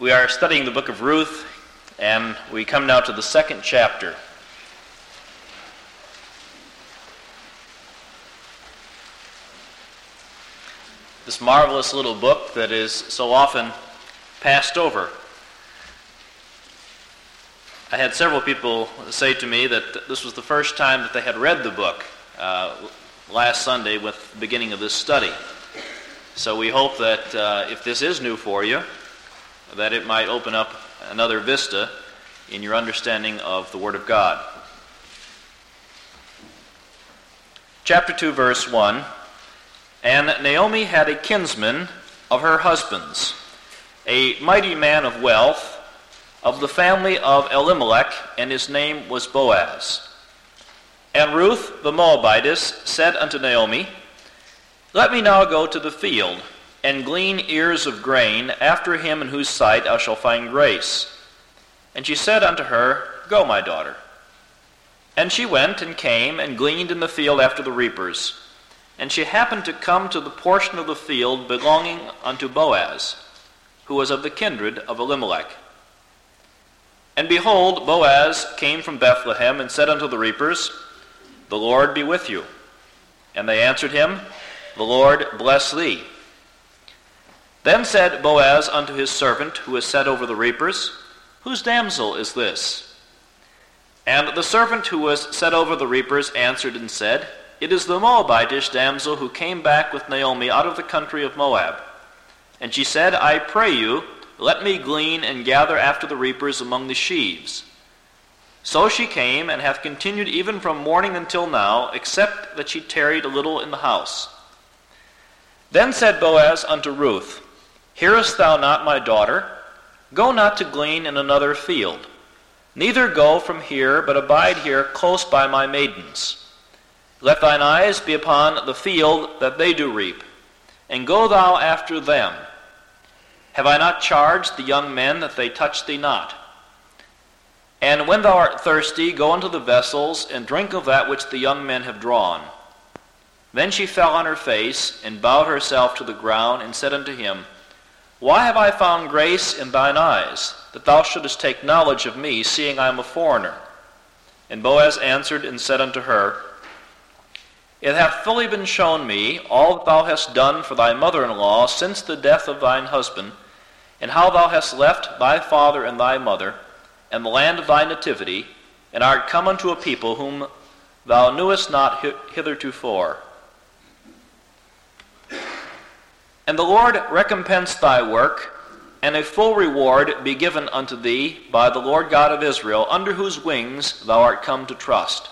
We are studying the book of Ruth, and we come now to the second chapter. This marvelous little book that is so often passed over. I had several people say to me that this was the first time that they had read the book last Sunday with the beginning of this study. So we hope that if this is new for you, that it might open up another vista in your understanding of the Word of God. Chapter 2, verse 1, And Naomi had a kinsman of her husband's, a mighty man of wealth, of the family of Elimelech, and his name was Boaz. And Ruth the Moabitess said unto Naomi, Let me now go to the field, and glean ears of grain after him in whose sight I shall find grace. And she said unto her, Go, my daughter. And she went and came and gleaned in the field after the reapers. And she happened to come to the portion of the field belonging unto Boaz, who was of the kindred of Elimelech. And behold, Boaz came from Bethlehem and said unto the reapers, The Lord be with you. And they answered him, The Lord bless thee. Then said Boaz unto his servant, who was set over the reapers, Whose damsel is this? And the servant who was set over the reapers answered and said, It is the Moabitish damsel who came back with Naomi out of the country of Moab. And she said, I pray you, let me glean and gather after the reapers among the sheaves. So she came, and hath continued even from morning until now, except that she tarried a little in the house. Then said Boaz unto Ruth, Hearest thou not, my daughter? Go not to glean in another field. Neither go from here, but abide here close by my maidens. Let thine eyes be upon the field that they do reap, and go thou after them. Have I not charged the young men that they touch thee not? And when thou art thirsty, go unto the vessels, and drink of that which the young men have drawn. Then she fell on her face, and bowed herself to the ground, and said unto him, Why have I found grace in thine eyes, that thou shouldest take knowledge of me, seeing I am a foreigner? And Boaz answered and said unto her, It hath fully been shown me all that thou hast done for thy mother-in-law since the death of thine husband, and how thou hast left thy father and thy mother, and the land of thy nativity, and art come unto a people whom thou knewest not hithertofore. And the Lord recompense thy work, and a full reward be given unto thee by the Lord God of Israel, under whose wings thou art come to trust.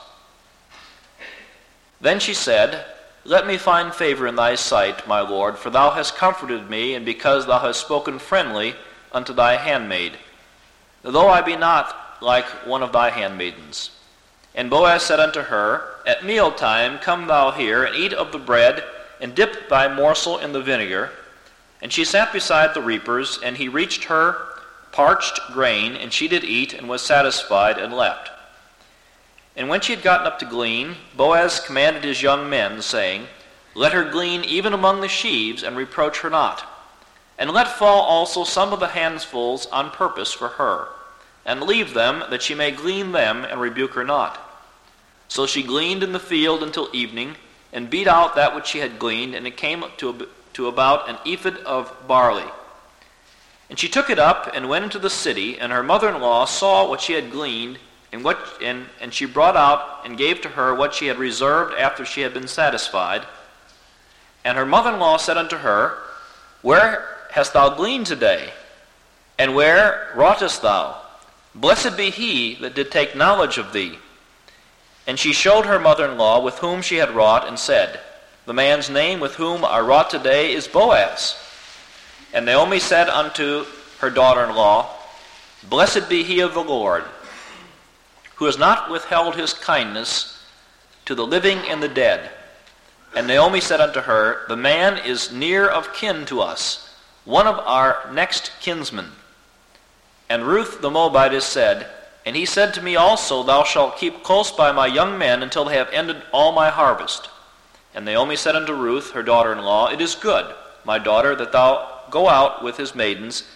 Then she said, Let me find favor in thy sight, my Lord, for thou hast comforted me, and because thou hast spoken friendly unto thy handmaid, though I be not like one of thy handmaidens. And Boaz said unto her, At mealtime come thou here, and eat of the bread, and dip thy morsel in the vinegar. And she sat beside the reapers, and he reached her parched grain, and she did eat, and was satisfied, and left. And when she had gotten up to glean, Boaz commanded his young men, saying, Let her glean even among the sheaves, and reproach her not. And let fall also some of the handfuls on purpose for her, and leave them, that she may glean them, and rebuke her not. So she gleaned in the field until evening, and beat out that which she had gleaned, and it came to about an ephod of barley. And she took it up, and went into the city, and her mother-in-law saw what she had gleaned, and she brought out and gave to her what she had reserved after she had been satisfied. And her mother-in-law said unto her, Where hast thou gleaned today? And where wroughtest thou? Blessed be he that did take knowledge of thee. And she showed her mother-in-law with whom she had wrought, and said, The man's name with whom I wrought today is Boaz. And Naomi said unto her daughter-in-law, Blessed be he of the Lord, who has not withheld his kindness to the living and the dead. And Naomi said unto her, The man is near of kin to us, one of our next kinsmen. And Ruth the Moabitess said, And he said to me also, Thou shalt keep close by my young men until they have ended all my harvest. And Naomi said unto Ruth, her daughter-in-law, It is good, my daughter, that thou go out with his maidens,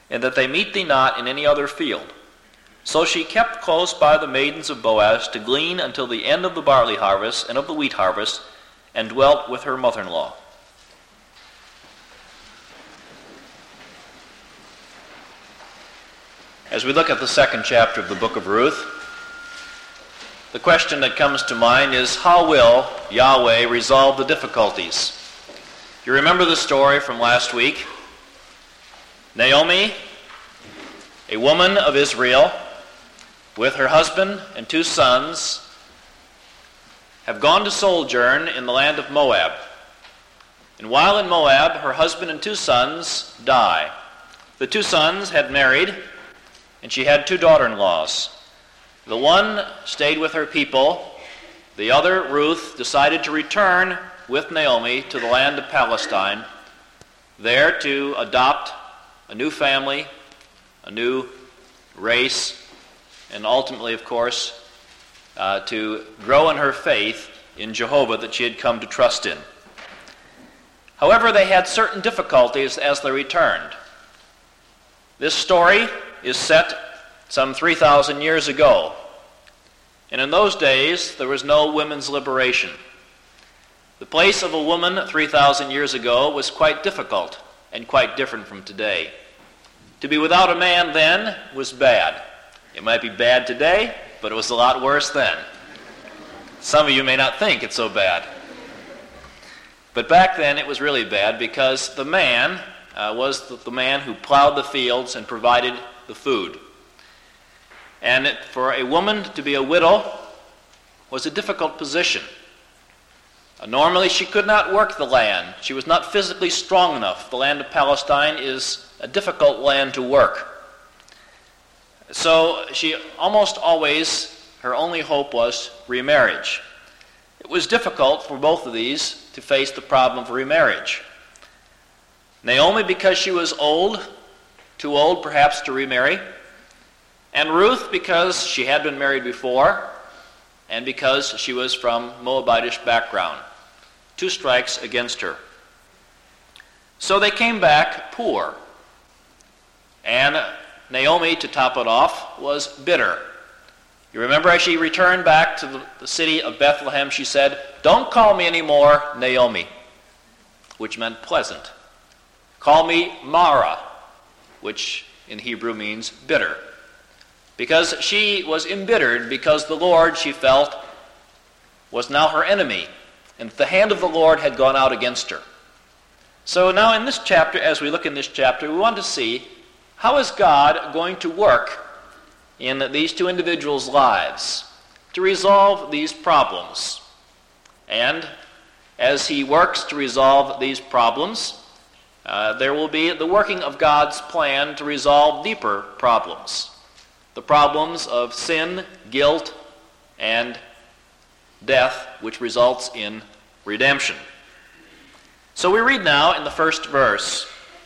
and that they meet thee not in any other field. So she kept close by the maidens of Boaz to glean until the end of the barley harvest and of the wheat harvest, and dwelt with her mother-in-law. As we look at the second chapter of the book of Ruth, the question that comes to mind is, how will Yahweh resolve the difficulties? You remember the story from last week? Naomi, a woman of Israel, with her husband and 2 sons, have gone to sojourn in the land of Moab. And while in Moab, her husband and 2 sons die. The 2 sons had married, and she had 2 daughter-in-laws. The one stayed with her people. The other, Ruth, decided to return with Naomi to the land of Palestine, there to adopt a new family, a new race, and ultimately, of course, to grow in her faith in Jehovah that she had come to trust in. However, they had certain difficulties as they returned. This story is set some 3,000 years ago, and in those days there was no women's liberation. The place of a woman 3,000 years ago was quite difficult and quite different from today. To be without a man then was bad. It might be bad today, but it was a lot worse then. Some of you may not think it's so bad. But back then it was really bad because the man was the man who plowed the fields and provided the food. And for a woman to be a widow was a difficult position. Normally she could not work the land. She was not physically strong enough. The land of Palestine is a difficult land to work. So she almost always, her only hope was remarriage. It was difficult for both of these to face the problem of remarriage. Naomi, because she was old, too old perhaps to remarry, and Ruth, because she had been married before, and because she was from Moabitish background. 2 strikes against her. So they came back poor. And Naomi, to top it off, was bitter. You remember as she returned back to the city of Bethlehem, she said, "Don't call me anymore Naomi," which meant pleasant. "Call me Mara," which in Hebrew means bitter. Because she was embittered because the Lord, she felt, was now her enemy, and the hand of the Lord had gone out against her. So now in this chapter, as we look in this chapter, we want to see, how is God going to work in these 2 individuals' lives to resolve these problems? And as he works to resolve these problems, there will be the working of God's plan to resolve deeper problems. The problems of sin, guilt, and death, which results in redemption. So we read now in the first verse.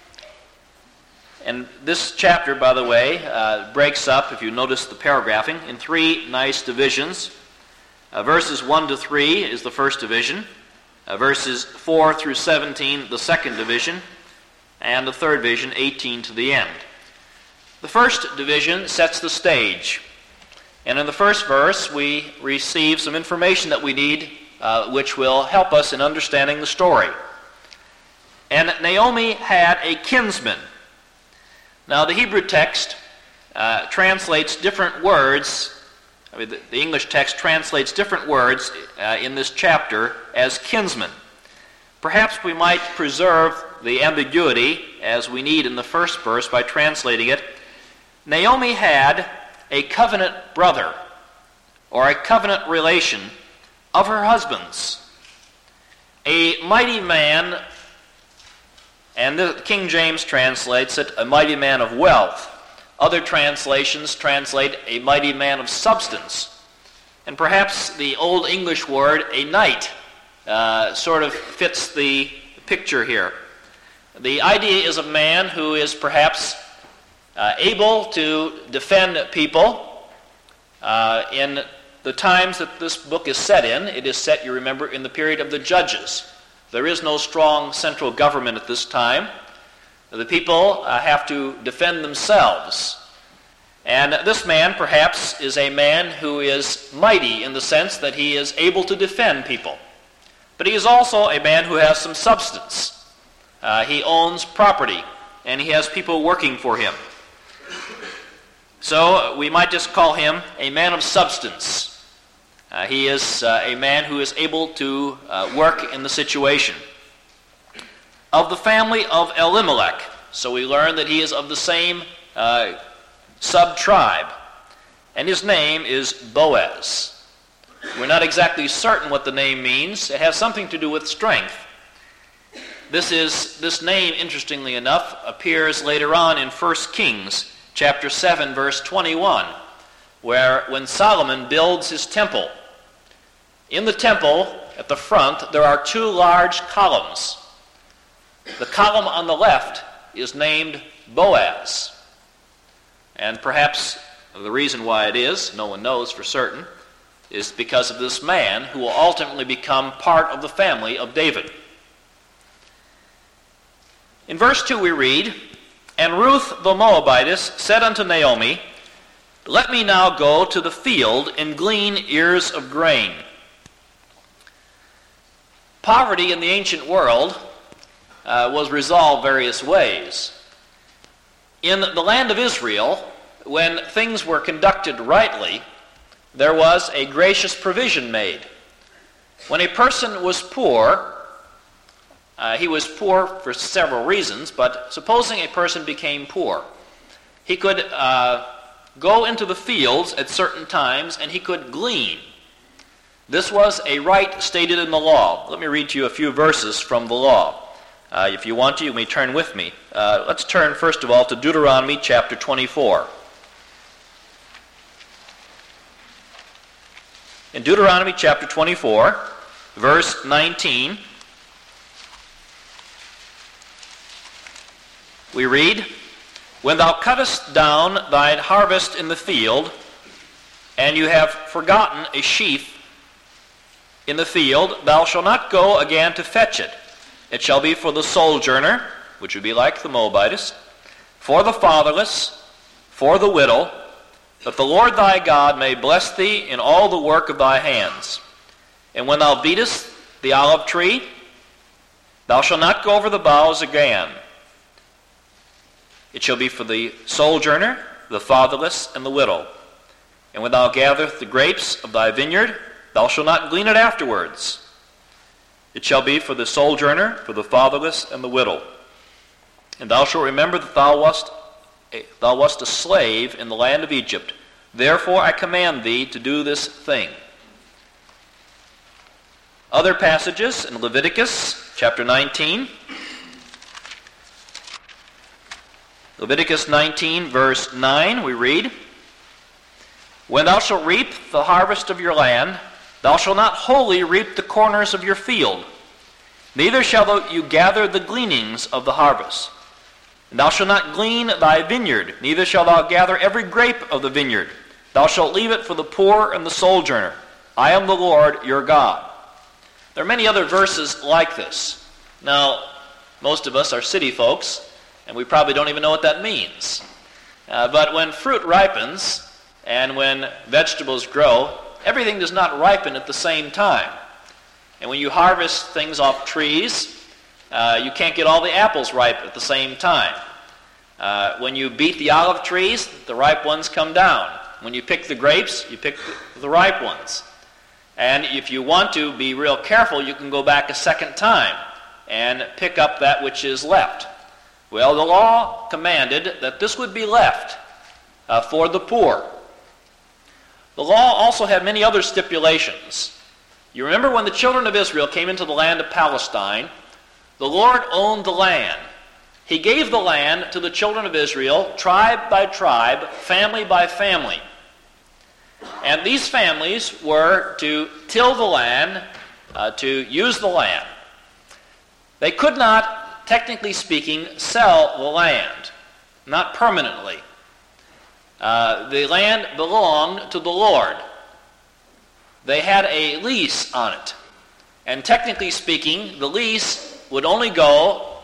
And this chapter, by the way, breaks up, if you notice the paragraphing, in 3 nice divisions. Verses 1 to 3 is the first division. Verses 4 through 17, the second division. And the third division, 18 to the end. The first division sets the stage. And in the first verse, we receive some information that we need, which will help us in understanding the story. And Naomi had a kinsman. Now, the Hebrew text translates different words. The English text translates different words in this chapter as kinsman. Perhaps we might preserve the ambiguity, as we need in the first verse, by translating it. Naomi had a covenant brother, or a covenant relation, of her husband's. A mighty man, and the King James translates it, a mighty man of wealth. Other translations translate a mighty man of substance. And perhaps the Old English word, a knight, sort of fits the picture here. The idea is a man who is perhaps able to defend people. In the times that this book is set in, it is set, you remember, in the period of the Judges. There is no strong central government at this time. The people have to defend themselves. And this man, perhaps, is a man who is mighty in the sense that he is able to defend people. But he is also a man who has some substance. He owns property, and he has people working for him. So we might just call him a man of substance. He is a man who is able to work in the situation. Of the family of Elimelech, so we learn that he is of the same sub-tribe, and his name is Boaz. We're not exactly certain what the name means. It has something to do with strength. This name, interestingly enough, appears later on in 1 Kings chapter 7, verse 21, where when Solomon builds his temple, in the temple at the front there are two large columns. The column on the left is named Boaz. And perhaps the reason why it is, no one knows for certain, is because of this man who will ultimately become part of the family of David. In verse 2 we read, "And Ruth the Moabitess said unto Naomi, Let me now go to the field and glean ears of grain." Poverty in the ancient world was resolved various ways. In the land of Israel, when things were conducted rightly, there was a gracious provision made. When a person was poor, he was poor for several reasons, but supposing a person became poor, he could go into the fields at certain times and he could glean. This was a right stated in the law. Let me read to you a few verses from the law. If you want to, you may turn with me. Let's turn first of all to Deuteronomy chapter 24. In Deuteronomy chapter 24, verse 19, we read, "When thou cuttest down thine harvest in the field, and you have forgotten a sheaf in the field, thou shalt not go again to fetch it. It shall be for the sojourner," which would be like the Moabitess, "for the fatherless, for the widow, that the Lord thy God may bless thee in all the work of thy hands. And when thou beatest the olive tree, thou shalt not go over the boughs again. It shall be for the sojourner, the fatherless, and the widow. And when thou gatherest the grapes of thy vineyard, thou shalt not glean it afterwards. It shall be for the sojourner, for the fatherless, and the widow. And thou shalt remember that thou wast a slave in the land of Egypt. Therefore I command thee to do this thing." Other passages in Leviticus chapter 19. Leviticus 19, verse 9, we read, "When thou shalt reap the harvest of your land, thou shalt not wholly reap the corners of your field, neither shalt you gather the gleanings of the harvest. And thou shalt not glean thy vineyard, neither shalt thou gather every grape of the vineyard. Thou shalt leave it for the poor and the sojourner. I am the Lord your God." There are many other verses like this. Now, most of us are city folks, and we probably don't even know what that means. But when fruit ripens, and when vegetables grow, everything does not ripen at the same time. And when you harvest things off trees, you can't get all the apples ripe at the same time. When you beat the olive trees, the ripe ones come down. When you pick the grapes, you pick the ripe ones. And if you want to be real careful, you can go back a second time and pick up that which is left. Well, the law commanded that this would be left for the poor. The law also had many other stipulations. You remember when the children of Israel came into the land of Palestine, the Lord owned the land. He gave the land to the children of Israel, tribe by tribe, family by family. And these families were to till the land, to use the land. They could not, technically speaking, sell the land, not permanently. The land belonged to the Lord. They had a lease on it. And technically speaking, the lease would only go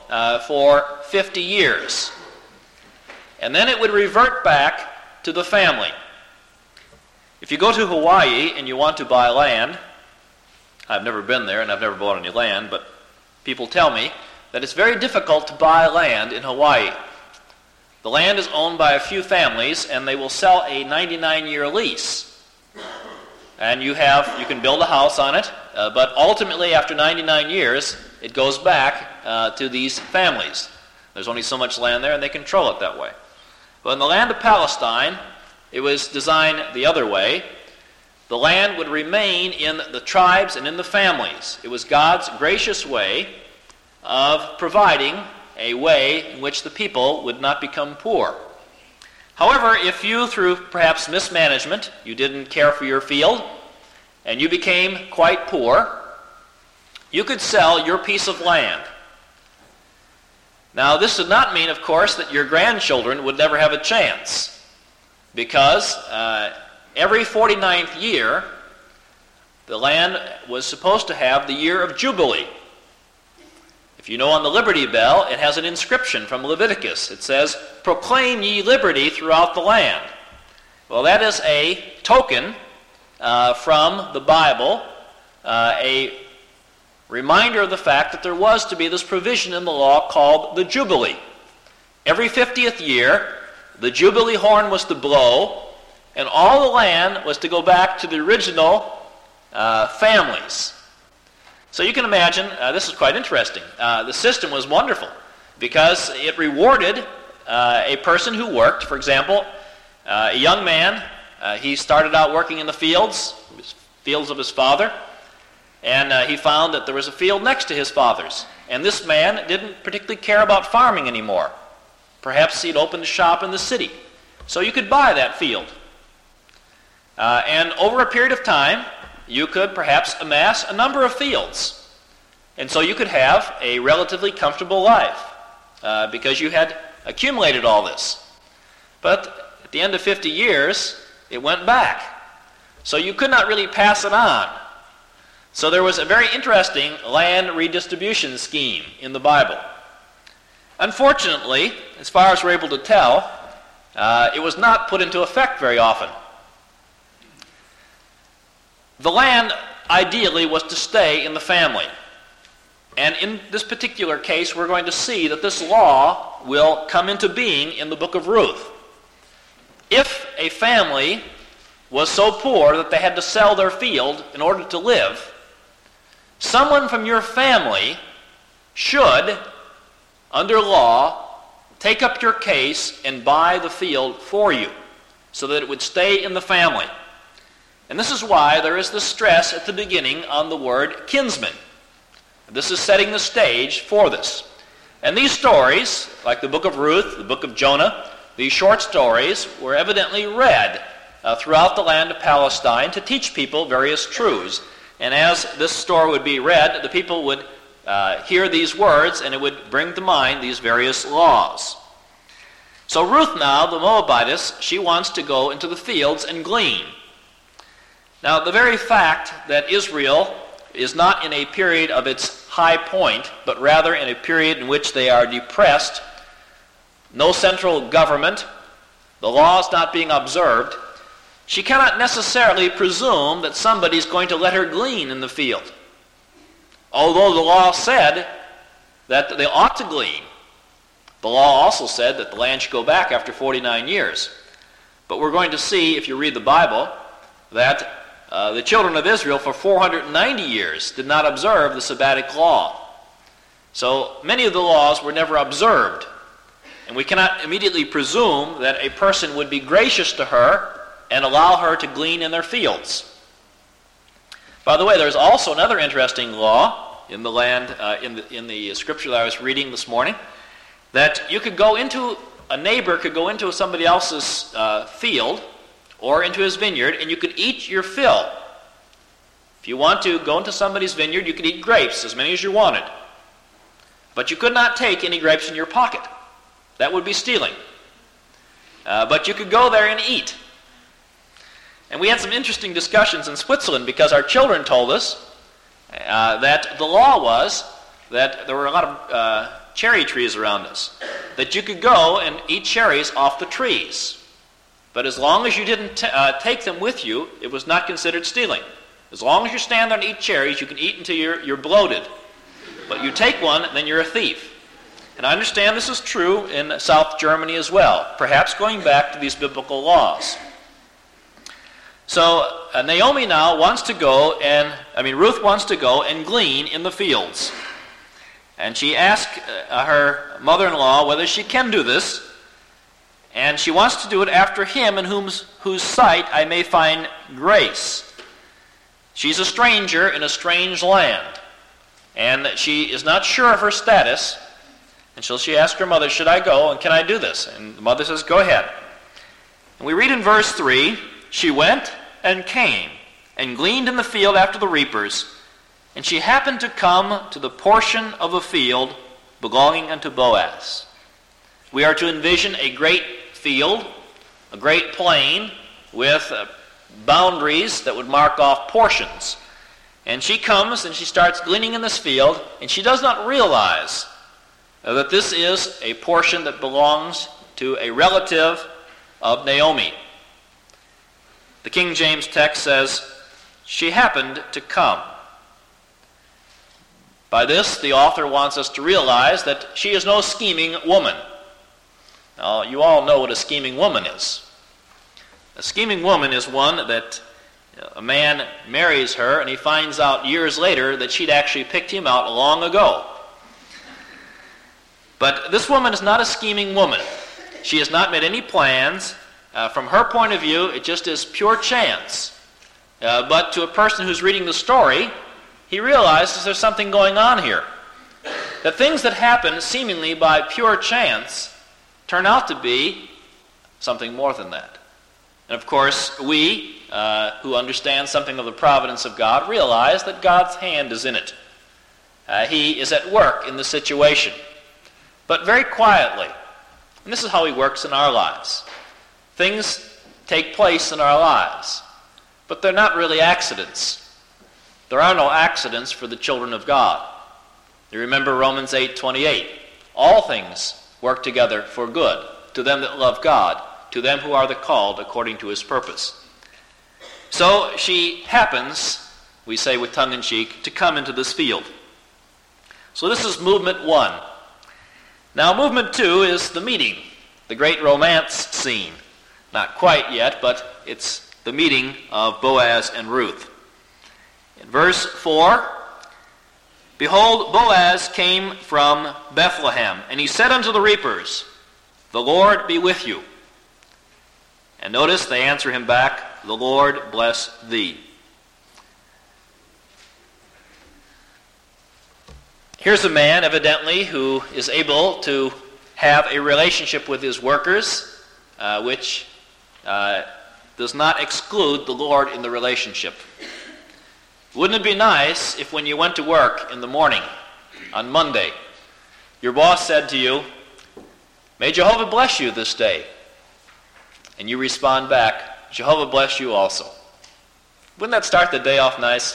for 50 years. And then it would revert back to the family. If you go to Hawaii and you want to buy land, I've never been there and I've never bought any land, but people tell me that it's very difficult to buy land in Hawaii. The land is owned by a few families and they will sell a 99-year lease. And you can build a house on it, but ultimately after 99 years, it goes back to these families. There's only so much land there and they control it that way. But in the land of Palestine, it was designed the other way. The land would remain in the tribes and in the families. It was God's gracious way of providing a way in which the people would not become poor. However, if you, through perhaps mismanagement, you didn't care for your field, and you became quite poor, you could sell your piece of land. Now, this did not mean, of course, that your grandchildren would never have a chance, because every 49th year, the land was supposed to have the year of Jubilee. If you know on the Liberty Bell, it has an inscription from Leviticus. It says, "Proclaim ye liberty throughout the land." Well, that is a token from the Bible, a reminder of the fact that there was to be this provision in the law called the Jubilee. Every 50th year, the Jubilee horn was to blow, and all the land was to go back to the original families. So you can imagine, this is quite interesting. The system was wonderful because it rewarded a person who worked. For example, a young man, he started out working in the fields of his father, and he found that there was a field next to his father's. And this man didn't particularly care about farming anymore. Perhaps he'd opened a shop in the city. So you could buy that field. And over a period of time, you could perhaps amass a number of fields. And so you could have a relatively comfortable life because you had accumulated all this. But at the end of 50 years, it went back. So you could not really pass it on. So there was a very interesting land redistribution scheme in the Bible. Unfortunately, as far as we're able to tell, it was not put into effect very often. The land, ideally, was to stay in the family. And in this particular case, we're going to see that this law will come into being in the book of Ruth. If a family was so poor that they had to sell their field in order to live, someone from your family should, under law, take up your case and buy the field for you so that it would stay in the family. And this is why there is the stress at the beginning on the word kinsman. This is setting the stage for this. And these stories, like the book of Ruth, the book of Jonah, these short stories were evidently read throughout the land of Palestine to teach people various truths. And as this story would be read, the people would hear these words and it would bring to mind these various laws. So Ruth now, the Moabitess, she wants to go into the fields and glean. Now, the very fact that Israel is not in a period of its high point, but rather in a period in which they are depressed, no central government, the law is not being observed, she cannot necessarily presume that somebody's going to let her glean in the field. Although the law said that they ought to glean. The law also said that the land should go back after 49 years. But we're going to see, if you read the Bible, that the children of Israel for 490 years did not observe the Sabbatic law. So many of the laws were never observed. And we cannot immediately presume that a person would be gracious to her and allow her to glean in their fields. By the way, there's also another interesting law in the land, in the scripture that I was reading this morning, that you could go into, a neighbor could go into somebody else's field or into his vineyard, and you could eat your fill. If you want to go into somebody's vineyard, you could eat grapes, as many as you wanted. But you could not take any grapes in your pocket. That would be stealing. But you could go there and eat. And we had some interesting discussions in Switzerland because our children told us that the law was that there were a lot of cherry trees around us, that you could go and eat cherries off the trees. But as long as you didn't take them with you, it was not considered stealing. As long as you stand there and eat cherries, you can eat until you're bloated. But you take one, then you're a thief. And I understand this is true in South Germany as well, perhaps going back to these biblical laws. So Naomi now wants to go Ruth wants to go and glean in the fields. And she asks her mother-in-law whether she can do this. And she wants to do it after him in whose sight I may find grace. She's a stranger in a strange land. And she is not sure of her status. And so she asks her mother, should I go and can I do this? And the mother says, go ahead. And we read in verse 3, she went and came and gleaned in the field after the reapers. And she happened to come to the portion of a field belonging unto Boaz. We are to envision a great field, a great plain with boundaries that would mark off portions. And she comes and she starts gleaning in this field, and she does not realize that this is a portion that belongs to a relative of Naomi. The King James text says, she happened to come. By this, the author wants us to realize that she is no scheming woman. Now, you all know what a scheming woman is. A scheming woman is one that a man marries her and he finds out years later that she'd actually picked him out long ago. But this woman is not a scheming woman. She has not made any plans. From her point of view, it just is pure chance. But to a person who's reading the story, he realizes there's something going on here. That things that happen seemingly by pure chance turn out to be something more than that. And of course, we, who understand something of the providence of God, realize that God's hand is in it. He is at work in the situation. But very quietly. And this is how he works in our lives. Things take place in our lives, but they're not really accidents. There are no accidents for the children of God. You remember Romans 8:28. All things work together for good, to them that love God, to them who are the called according to his purpose. So she happens, we say with tongue-in-cheek, to come into this field. So this is movement 1. Now movement 2 is the meeting, the great romance scene. Not quite yet, but it's the meeting of Boaz and Ruth. In verse 4, behold, Boaz came from Bethlehem, and he said unto the reapers, the Lord be with you. And notice they answer him back, the Lord bless thee. Here's a man, evidently, who is able to have a relationship with his workers, which does not exclude the Lord in the relationship. Wouldn't it be nice if when you went to work in the morning on Monday, your boss said to you, may Jehovah bless you this day. And you respond back, Jehovah bless you also. Wouldn't that start the day off nice?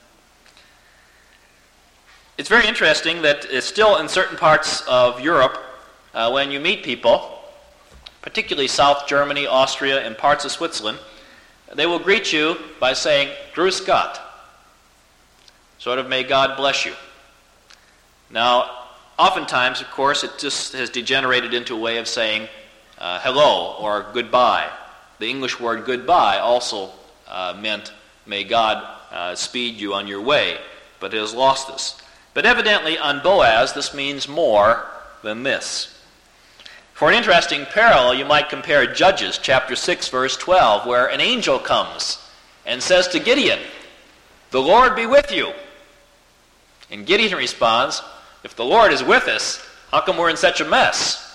It's very interesting that it's still in certain parts of Europe, when you meet people, particularly South Germany, Austria, and parts of Switzerland, they will greet you by saying, Grüß Gott. Sort of, may God bless you. Now, oftentimes, of course, it just has degenerated into a way of saying hello or goodbye. The English word goodbye also meant may God speed you on your way, but it has lost this. But evidently on Boaz, this means more than this. For an interesting parallel, you might compare Judges chapter 6, verse 12, where an angel comes and says to Gideon, the Lord be with you. And Gideon responds, if the Lord is with us, how come we're in such a mess?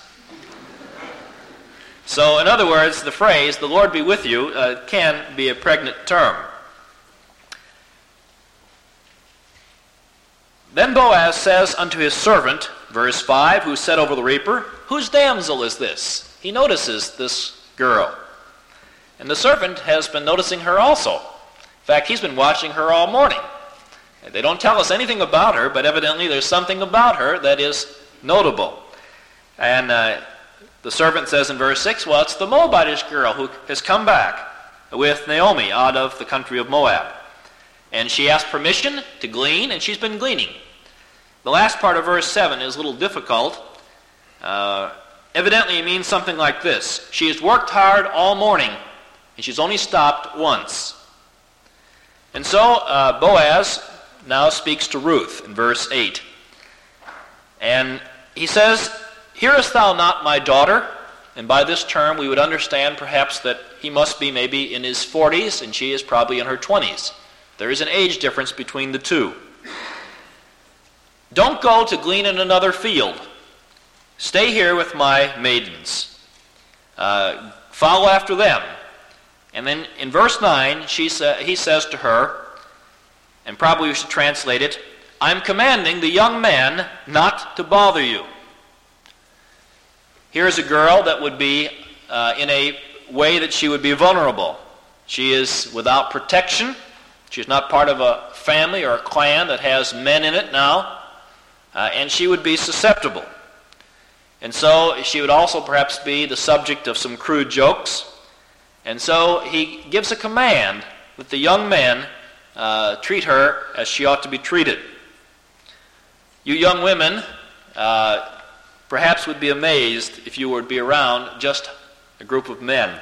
So, in other words, the phrase, the Lord be with you, can be a pregnant term. Then Boaz says unto his servant, verse 5, who set over the reaper, whose damsel is this? He notices this girl. And the servant has been noticing her also. In fact, he's been watching her all morning. They don't tell us anything about her, but evidently there's something about her that is notable. And the servant says in verse 6, well, it's the Moabitish girl who has come back with Naomi out of the country of Moab. And she asked permission to glean, and she's been gleaning. The last part of verse 7 is a little difficult. Evidently it means something like this. She has worked hard all morning, and she's only stopped once. And so Boaz now speaks to Ruth in verse 8. And he says, hearest thou not my daughter? And by this term we would understand perhaps that he must be maybe in his 40s, and she is probably in her 20s. There is an age difference between the two. Don't go to glean in another field. Stay here with my maidens. Follow after them. And then in verse 9, he says to her, and probably we should translate it, I'm commanding the young man not to bother you. Here's a girl that would be in a way that she would be vulnerable. She is without protection. She's not part of a family or a clan that has men in it now. And she would be susceptible. And so she would also perhaps be the subject of some crude jokes. And so he gives a command that the young men treat her as she ought to be treated. You young women perhaps would be amazed if you were to be around just a group of men.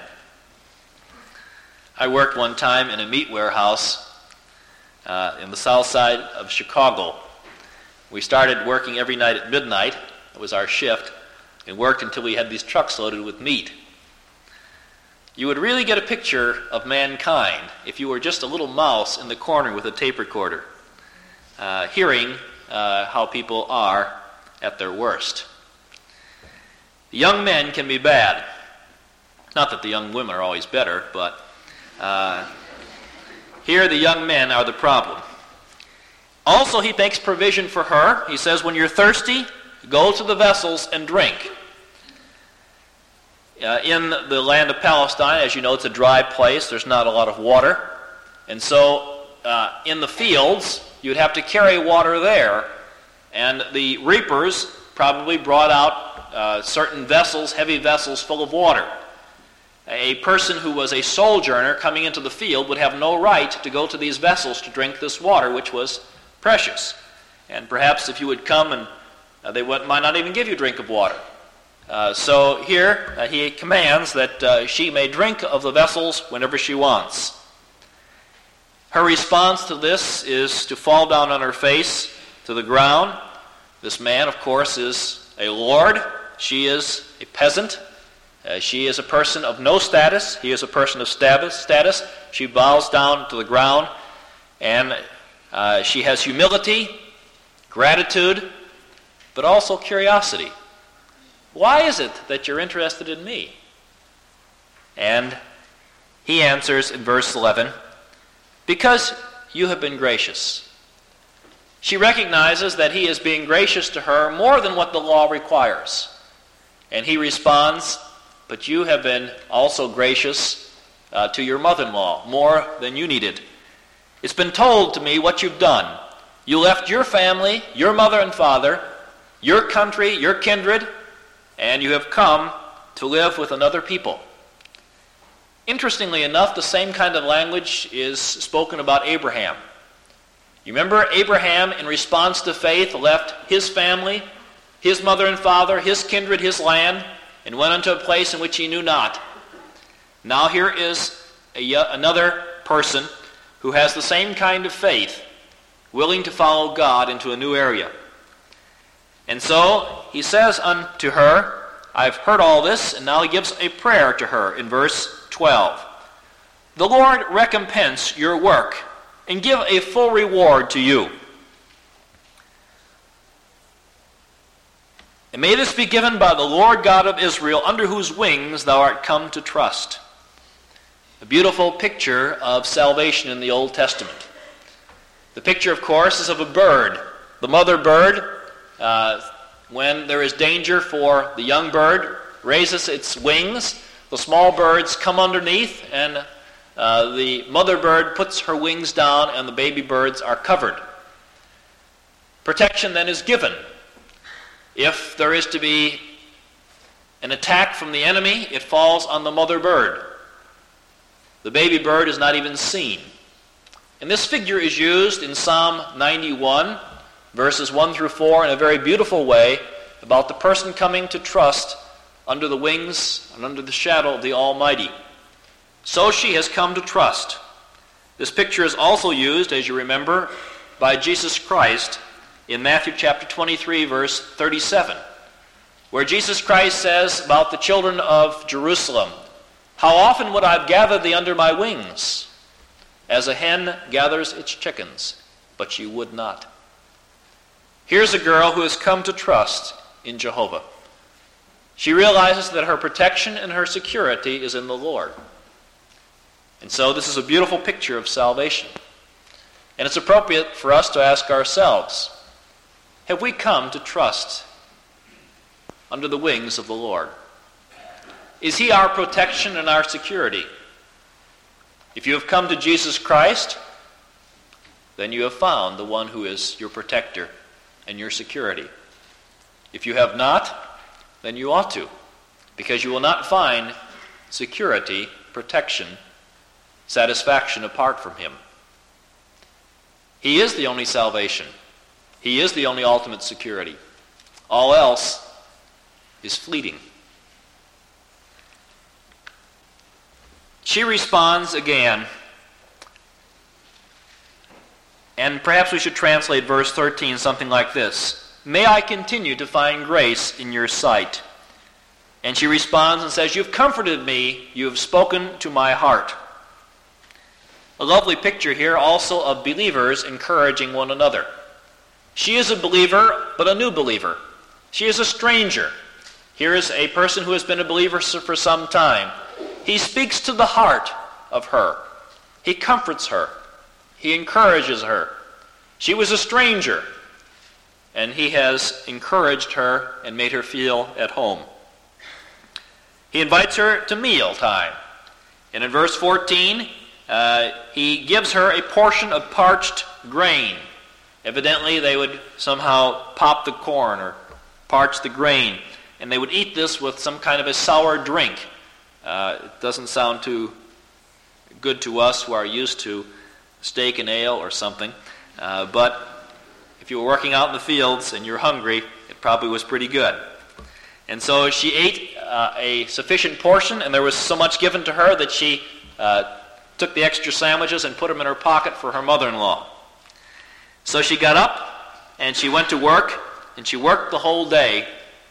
I worked one time in a meat warehouse in the south side of Chicago. We started working every night at midnight. It was our shift, and worked until we had these trucks loaded with meat. You would really get a picture of mankind if you were just a little mouse in the corner with a tape recorder, hearing how people are at their worst. The young men can be bad. Not that the young women are always better, but here the young men are the problem. Also, he makes provision for her. He says, when you're thirsty, go to the vessels and drink. In the land of Palestine, as you know, it's a dry place. There's not a lot of water. And so in the fields, you'd have to carry water there. And the reapers probably brought out certain vessels, heavy vessels full of water. A person who was a sojourner coming into the field would have no right to go to these vessels to drink this water, which was precious. And perhaps if you would come, and they might not even give you a drink of water. So here he commands that she may drink of the vessels whenever she wants. Her response to this is to fall down on her face to the ground. This man, of course, is a lord. She is a peasant. She is a person of no status. He is a person of status. She bows down to the ground, and she has humility, gratitude, but also curiosity. Why is it that you're interested in me? And he answers in verse 11, because you have been gracious. She recognizes that he is being gracious to her more than what the law requires. And he responds, but you have been also gracious to your mother-in-law, more than you needed. It's been told to me what you've done. You left your family, your mother and father, your country, your kindred, and you have come to live with another people. Interestingly enough, the same kind of language is spoken about Abraham. You remember Abraham, in response to faith, left his family, his mother and father, his kindred, his land, and went unto a place in which he knew not. Now here is another person who has the same kind of faith, willing to follow God into a new area. And so he says unto her, I've heard all this, and now he gives a prayer to her in verse 12. The Lord recompense your work and give a full reward to you. And may this be given by the Lord God of Israel, under whose wings thou art come to trust. A beautiful picture of salvation in the Old Testament. The picture, of course, is of a bird. The mother bird, when there is danger for the young bird, raises its wings. The small birds come underneath, and the mother bird puts her wings down, and the baby birds are covered. Protection then is given. If there is to be an attack from the enemy, it falls on the mother bird. The baby bird is not even seen. And this figure is used in Psalm 91, verses 1 through 4, in a very beautiful way about the person coming to trust under the wings and under the shadow of the Almighty. So she has come to trust. This picture is also used, as you remember, by Jesus Christ in Matthew chapter 23, verse 37, where Jesus Christ says about the children of Jerusalem, "How often would I have gathered thee under my wings, as a hen gathers its chickens, but ye would not." Here's a girl who has come to trust in Jehovah. She realizes that her protection and her security is in the Lord. And so this is a beautiful picture of salvation. And it's appropriate for us to ask ourselves, have we come to trust under the wings of the Lord? Is He our protection and our security? If you have come to Jesus Christ, then you have found the one who is your protector and your security. If you have not, then you ought to, because you will not find security, protection, satisfaction apart from Him. He is the only salvation. He is the only ultimate security. All else is fleeting. She responds again, and perhaps we should translate verse 13 something like this: "May I continue to find grace in your sight." And she responds and says, "You've comforted me, you have spoken to my heart." A lovely picture here also of believers encouraging one another. She is a believer, but a new believer. She is a stranger. Here is a person who has been a believer for some time. He speaks to the heart of her. He comforts her. He encourages her. She was a stranger, and he has encouraged her and made her feel at home. He invites her to meal time. And in verse 14, he gives her a portion of parched grain. Evidently, they would somehow pop the corn or parch the grain, and they would eat this with some kind of a sour drink. It doesn't sound too good to us who are used to steak and ale or something, but if you were working out in the fields and you're hungry, it probably was pretty good. And so she ate a sufficient portion, and there was so much given to her that she took the extra sandwiches and put them in her pocket for her mother-in-law. So she got up and she went to work, and she worked the whole day.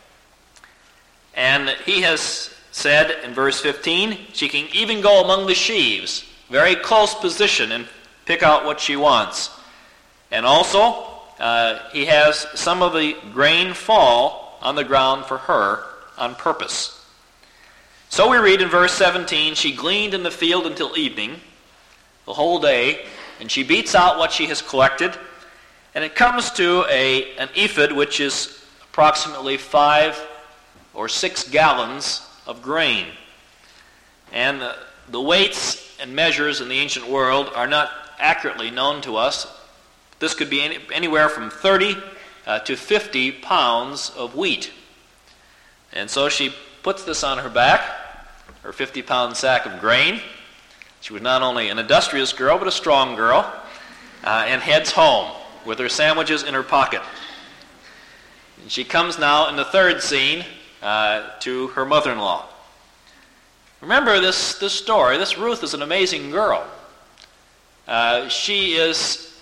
And he has said in verse 15, she can even go among the sheaves, very close position, and pick out what she wants. And also, he has some of the grain fall on the ground for her on purpose. So we read in verse 17, she gleaned in the field until evening, the whole day, and she beats out what she has collected, and it comes to an ephod, which is approximately 5 or 6 gallons of grain. And the weights and measures in the ancient world are not accurately known to us. This could be anywhere from 30 to 50 pounds of wheat. And so she puts this on her back, her 50-pound sack of grain. She was not only an industrious girl, but a strong girl, and heads home with her sandwiches in her pocket. And she comes now in the third scene to her mother-in-law. Remember this story. This Ruth is an amazing girl. She is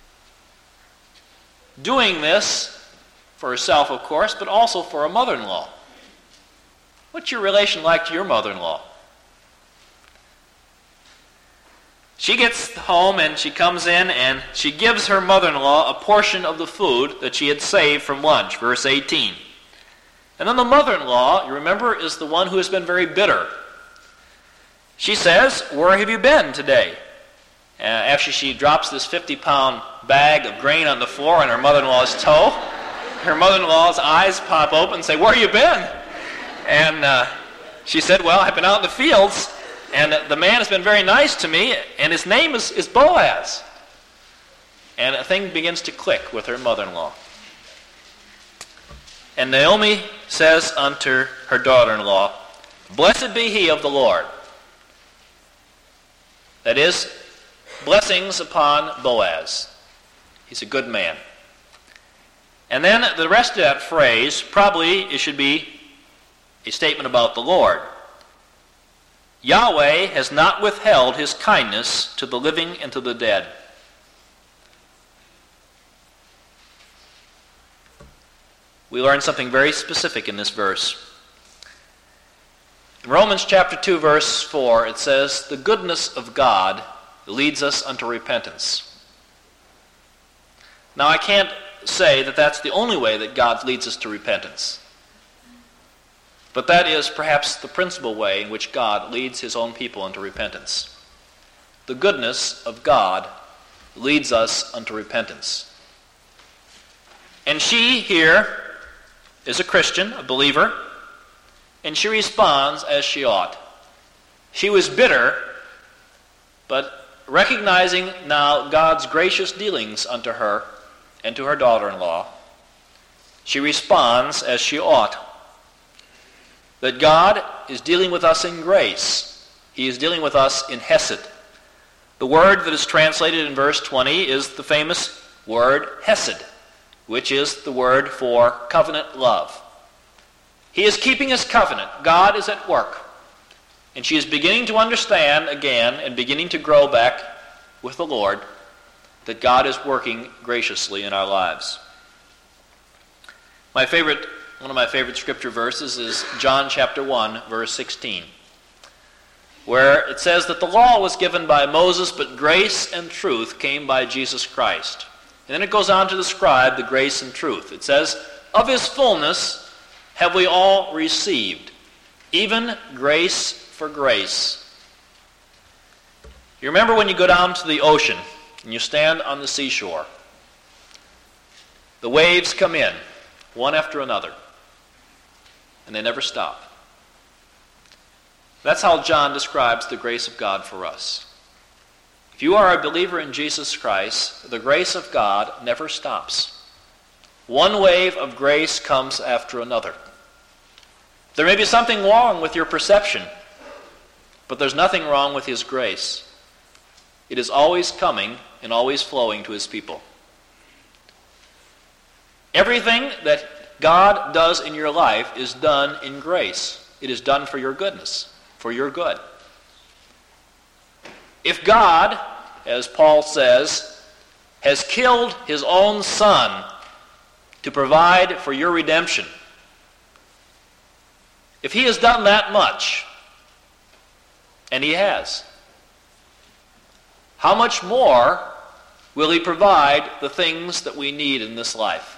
doing this for herself, of course, but also for a mother-in-law. What's your relation like to your mother-in-law? She gets home and she comes in and she gives her mother-in-law a portion of the food that she had saved from lunch, verse 18. And then the mother-in-law, you remember, is the one who has been very bitter. She says, "Where have you been today?" After she drops this 50-pound bag of grain on the floor on her mother-in-law's toe, her mother-in-law's eyes pop open and say, "Where have you been?" And she said, "Well, I've been out in the fields, and the man has been very nice to me, and his name is Boaz." And a thing begins to click with her mother-in-law. And Naomi says unto her daughter-in-law, Blessed be he of the Lord. That is, blessings upon Boaz. He's a good man. And then the rest of that phrase, probably it should be a statement about the Lord. Yahweh has not withheld his kindness to the living and to the dead. We learn something very specific in this verse. In Romans chapter 2, verse 4, it says, The goodness of God leads us unto repentance. Now, I can't say that that's the only way that God leads us to repentance. But that is perhaps the principal way in which God leads his own people into repentance. The goodness of God leads us unto repentance. And she here is a Christian, a believer, and she responds as she ought. She was bitter, but recognizing now God's gracious dealings unto her and to her daughter-in-law, she responds as she ought. That God is dealing with us in grace. He is dealing with us in hesed. The word that is translated in verse 20 is the famous word hesed, which is the word for covenant love. He is keeping his covenant. God is at work. And she is beginning to understand again and beginning to grow back with the Lord that God is working graciously in our lives. One of my favorite scripture verses is John chapter 1, verse 16, where it says that the law was given by Moses, but grace and truth came by Jesus Christ. And then it goes on to describe the grace and truth. It says, Of his fullness have we all received, even grace for grace. You remember when you go down to the ocean and you stand on the seashore. The waves come in, one after another, and they never stop. That's how John describes the grace of God for us. If you are a believer in Jesus Christ, the grace of God never stops. One wave of grace comes after another. There may be something wrong with your perception, but there's nothing wrong with his grace. It is always coming and always flowing to his people. Everything that God does in your life is done in grace. It is done for your goodness, for your good. If God, as Paul says, has killed his own son to provide for your redemption, if he has done that much, and he has, how much more will he provide the things that we need in this life?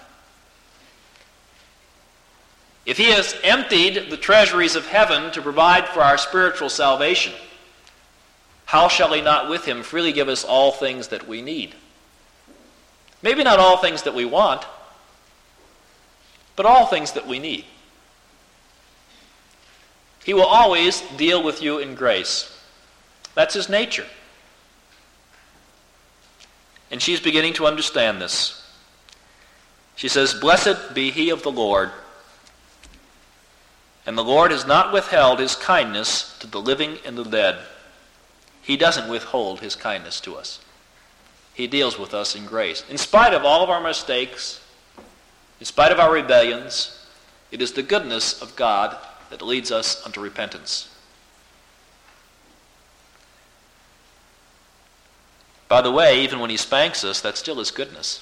If he has emptied the treasuries of heaven to provide for our spiritual salvation, how shall he not with him freely give us all things that we need? Maybe not all things that we want, but all things that we need. He will always deal with you in grace. That's his nature. And she's beginning to understand this. She says, Blessed be he of the Lord. And the Lord has not withheld his kindness to the living and the dead. He doesn't withhold his kindness to us. He deals with us in grace. In spite of all of our mistakes, in spite of our rebellions, it is the goodness of God that leads us unto repentance. By the way, even when he spanks us, that's still his goodness.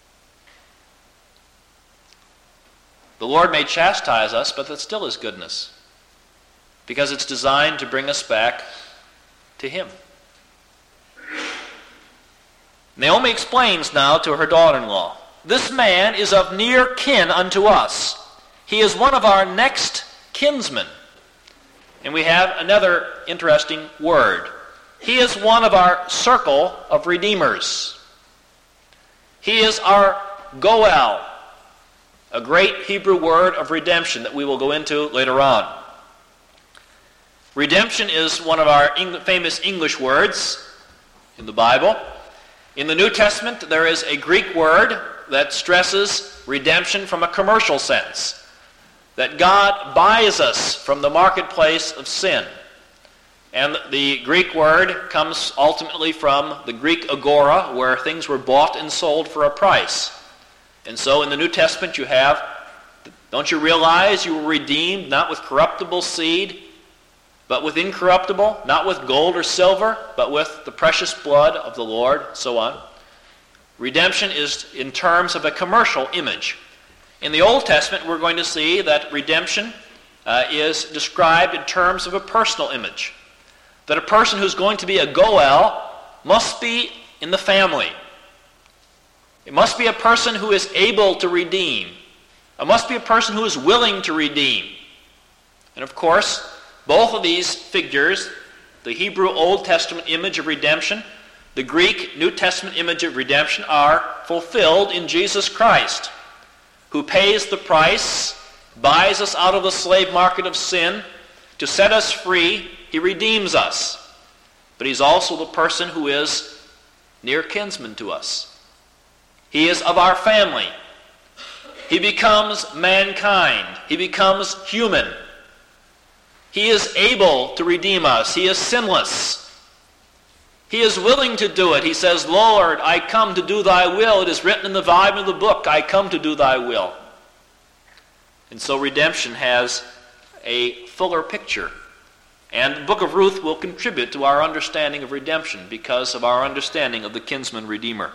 The Lord may chastise us, but that's still his goodness, because it's designed to bring us back to him. Naomi explains now to her daughter-in-law, This man is of near kin unto us. He is one of our next kinsmen. And we have another interesting word. He is one of our circle of redeemers. He is our Goel, a great Hebrew word of redemption that we will go into later on. Redemption is one of our famous English words in the Bible. In the New Testament, there is a Greek word that stresses redemption from a commercial sense. that God buys us from the marketplace of sin. And the Greek word comes ultimately from the Greek agora, where things were bought and sold for a price. And so in the New Testament you have, don't you realize you were redeemed not with corruptible seed, but with incorruptible, not with gold or silver, but with the precious blood of the Lord, so on. Redemption is in terms of a commercial image. In the Old Testament, we're going to see that redemption is described in terms of a personal image. That a person who's going to be a Goel must be in the family. It must be a person who is able to redeem. It must be a person who is willing to redeem. And of course, both of these figures, the Hebrew Old Testament image of redemption, the Greek New Testament image of redemption, are fulfilled in Jesus Christ, who pays the price, buys us out of the slave market of sin. To set us free, he redeems us. But he's also the person who is near kinsman to us. He is of our family. He becomes mankind. He becomes human. He is able to redeem us. He is sinless. He is willing to do it. He says, Lord, I come to do thy will. It is written in the volume of the book, I come to do thy will. And so redemption has a fuller picture. And the book of Ruth will contribute to our understanding of redemption because of our understanding of the kinsman redeemer.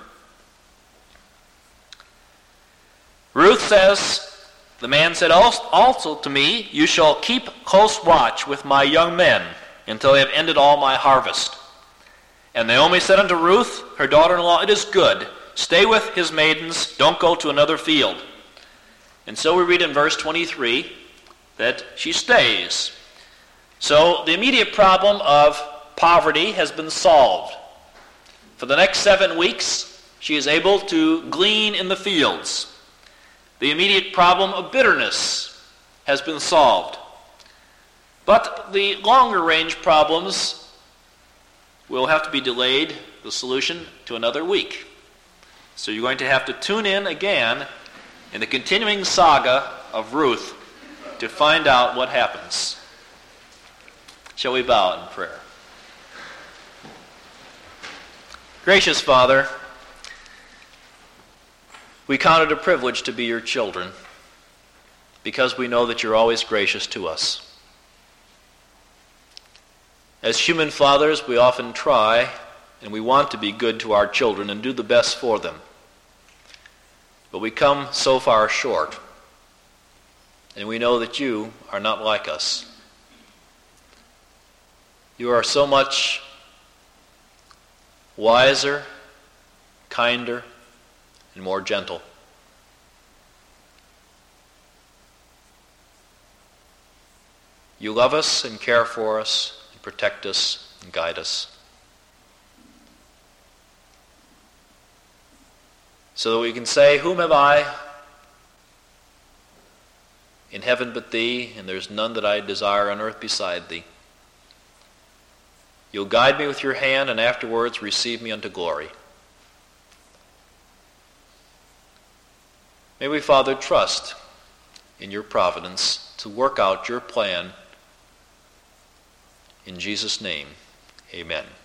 Ruth says, the man said also to me, you shall keep close watch with my young men until I have ended all my harvest. And Naomi said unto Ruth, her daughter-in-law, it is good. Stay with his maidens. Don't go to another field. And so we read in verse 23 that she stays. So the immediate problem of poverty has been solved. For the next 7 weeks, she is able to glean in the fields. The immediate problem of bitterness has been solved. But the longer range problems will have to be delayed, the solution, to another week. So you're going to have to tune in again in the continuing saga of Ruth to find out what happens. Shall we bow in prayer? Gracious Father, we count it a privilege to be your children because we know that you're always gracious to us. As human fathers, we often try and we want to be good to our children and do the best for them. But we come so far short, and we know that you are not like us. You are so much wiser, kinder, and more gentle. You love us and care for us and protect us and guide us. So that we can say, whom have I in heaven but thee, and there's none that I desire on earth beside thee. You'll guide me with your hand, and afterwards receive me unto glory. May we, Father, trust in your providence to work out your plan. In Jesus' name, amen.